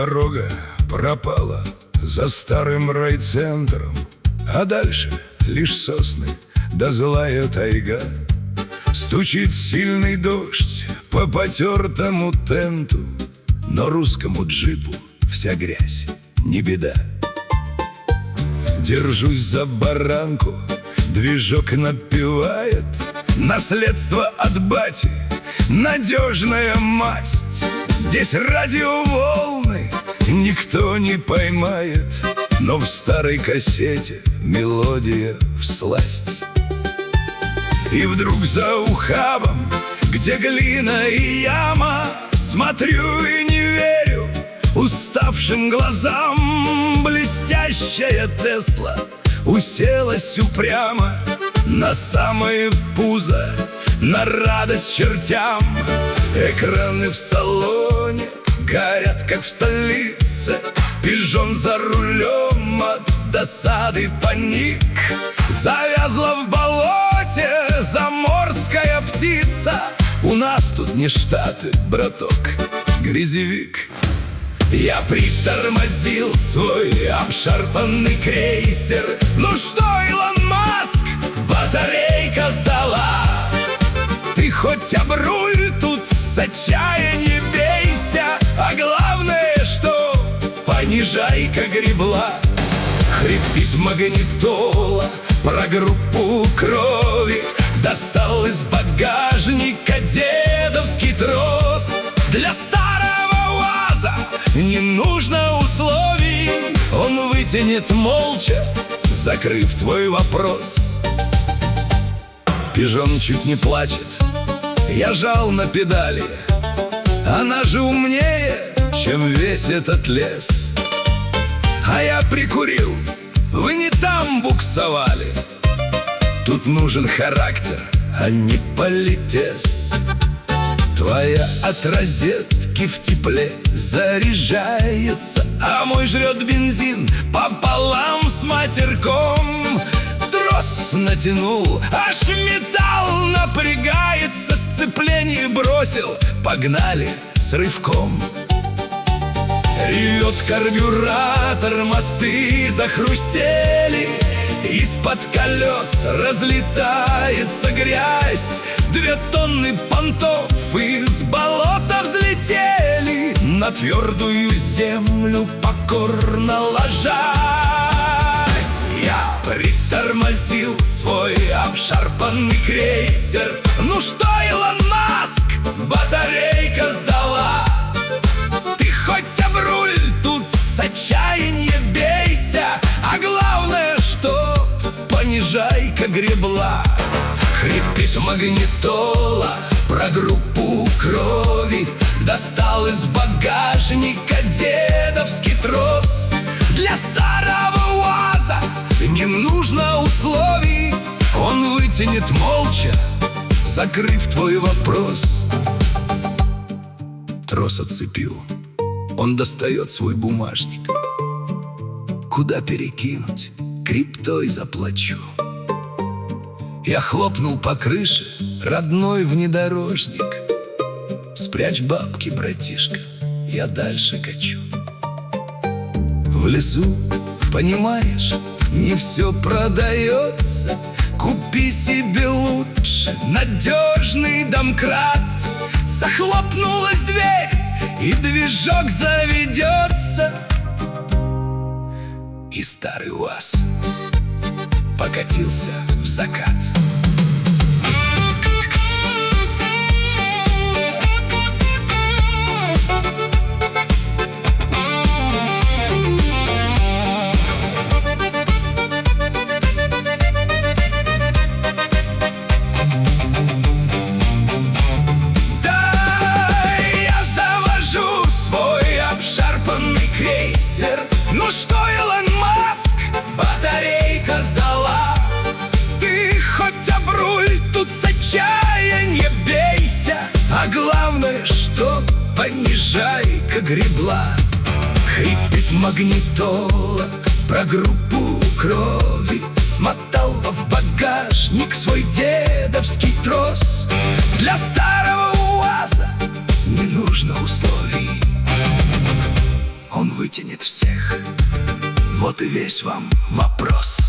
дорога пропала за старым райцентром, а дальше лишь сосны да злая тайга. Стучит сильный дождь по потертому тенту, но русскому джипу вся грязь не беда. Держусь за баранку, движок напевает: наследство от бати, надежная масть. Здесь радиоволны никто не поймает, но в старой кассете мелодия всласть. И вдруг за ухабом, где глина и яма, смотрю и не верю уставшим глазам. Блестящая Тесла уселась упрямо на самое пузо, на радость чертям. Экраны в салоне горят, как в столице. Пижон за рулем, от досады паник. Завязла в болоте заморская птица. У нас тут не Штаты, браток, грязевик. Я притормозил свой обшарпанный крейсер. Ну что, Илон Маск, батарейка сдала. Ты хоть об руль тут с отчаяния бейся, а главное, что понижайка гребла. Хрипит магнитола про группу крови. Достал из багажника дедовский трос. Для старого УАЗа не нужно условий. Он вытянет молча, закрыв твой вопрос. Пижон чуть не плачет, я жал на педали. Она же умнее, чем весь этот лес. А я прикурил, вы не там буксовали. Тут нужен характер, а не политес. Твоя от розетки в тепле заряжается, а мой жрет бензин пополам с матерком. Трос натянул, аж металл напрягается. Сцепление бросил, погнали с рывком. Ревет карбюратор, мосты захрустели. Из-под колес разлетается грязь. 2 тонны понтов из болота взлетели на твердую землю, покорно ложась. Я притормозил свой обшарпанный крейсер. Ну что, Илон Маск, батарейка сдала. Ты хоть об руль тут с отчаяния бейся, а главное, что понижайка гребла. Хрипит магнитола про группу крови. Достал из багажника дедовский трос. Для старого УАЗа не нужно условий. Он вытянет молча, закрыв твой вопрос. Трос отцепил, он достает свой бумажник. Куда перекинуть? Криптой заплачу. Я хлопнул по крыше, родной внедорожник. Спрячь бабки, братишка, я дальше качу. В лесу, понимаешь, не все продается. Купи себе лучше надежный домкрат. Захлопнулась дверь, и движок заведется, и старый УАЗ покатился в закат. Ну что, Илон Маск, батарейка сдала. Ты хоть об руль тут с отчаяния бейся, а главное, что понижайка гребла. Хрипит магнитола про группу крови. Смотал в багажник свой дедовский трос. Для старого УАЗа не нужно условий. вытянет всех. Вот и весь вам вопрос.